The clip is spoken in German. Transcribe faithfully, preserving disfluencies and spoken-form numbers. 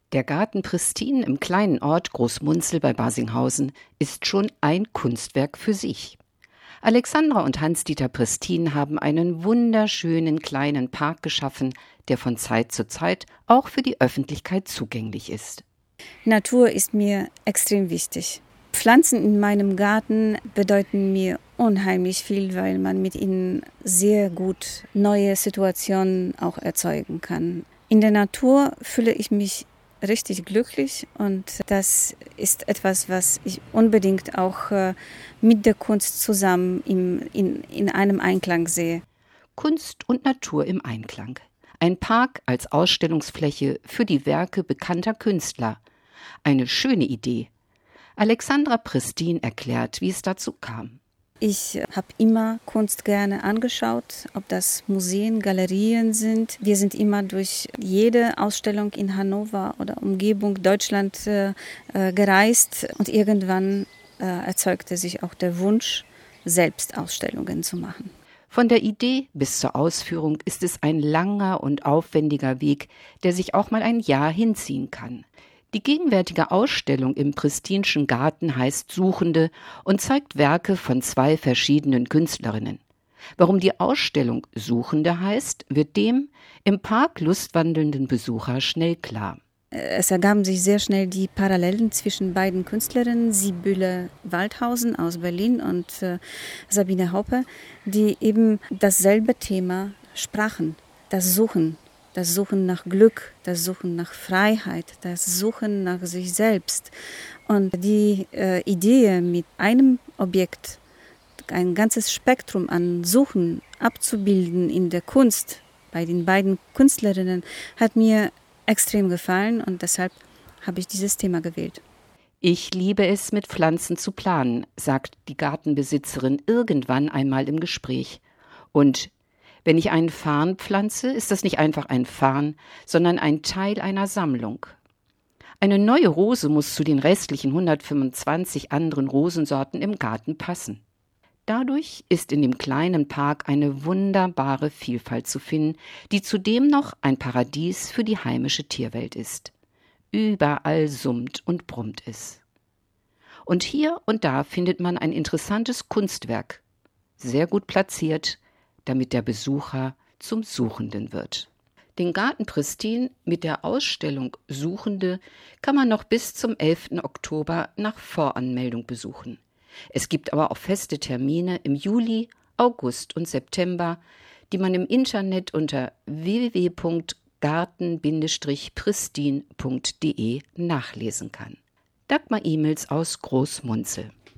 Der Garten Pristin im kleinen Ort Großmunzel bei Barsinghausen ist schon ein Kunstwerk für sich. Alexandra und Hans-Dieter Pristin haben einen wunderschönen kleinen Park geschaffen, der von Zeit zu Zeit auch für die Öffentlichkeit zugänglich ist. Natur ist mir extrem wichtig. Pflanzen in meinem Garten bedeuten mir unheimlich viel, weil man mit ihnen sehr gut neue Situationen auch erzeugen kann. In der Natur fühle ich mich richtig glücklich und das ist etwas, was ich unbedingt auch mit der Kunst zusammen im, in, in einem Einklang sehe. Kunst und Natur im Einklang. Ein Park als Ausstellungsfläche für die Werke bekannter Künstler. Eine schöne Idee. Alexandra Pristin erklärt, wie es dazu kam. Ich habe immer Kunst gerne angeschaut, ob das Museen, Galerien sind. Wir sind immer durch jede Ausstellung in Hannover oder Umgebung Deutschland äh, gereist und irgendwann äh, erzeugte sich auch der Wunsch, selbst Ausstellungen zu machen. Von der Idee bis zur Ausführung ist es ein langer und aufwendiger Weg, der sich auch mal ein Jahr hinziehen kann. Die gegenwärtige Ausstellung im Pristinschen Garten heißt Suchende und zeigt Werke von zwei verschiedenen Künstlerinnen. Warum die Ausstellung Suchende heißt, wird dem im Park lustwandelnden Besucher schnell klar. Es ergaben sich sehr schnell die Parallelen zwischen beiden Künstlerinnen, Sibylle Waldhausen aus Berlin und äh, Sabine Hoppe, die eben dasselbe Thema sprachen, das Suchen. Das Suchen nach Glück, das Suchen nach Freiheit, das Suchen nach sich selbst. Und die äh, Idee, mit einem Objekt ein ganzes Spektrum an Suchen abzubilden in der Kunst bei den beiden Künstlerinnen, hat mir extrem gefallen und deshalb habe ich dieses Thema gewählt. Ich liebe es, mit Pflanzen zu planen, sagt die Gartenbesitzerin irgendwann einmal im Gespräch. Und wenn ich einen Farn pflanze, ist das nicht einfach ein Farn, sondern ein Teil einer Sammlung. Eine neue Rose muss zu den restlichen hundertfünfundzwanzig anderen Rosensorten im Garten passen. Dadurch ist in dem kleinen Park eine wunderbare Vielfalt zu finden, die zudem noch ein Paradies für die heimische Tierwelt ist. Überall summt und brummt es. Und hier und da findet man ein interessantes Kunstwerk, sehr gut platziert, damit der Besucher zum Suchenden wird. Den Garten Pristin mit der Ausstellung Suchende kann man noch bis zum elften Oktober nach Voranmeldung besuchen. Es gibt aber auch feste Termine im Juli, August und September, die man im Internet unter w w w punkt garten Bindestrich pristin punkt de nachlesen kann. Dagmar Emels aus Großmunzel.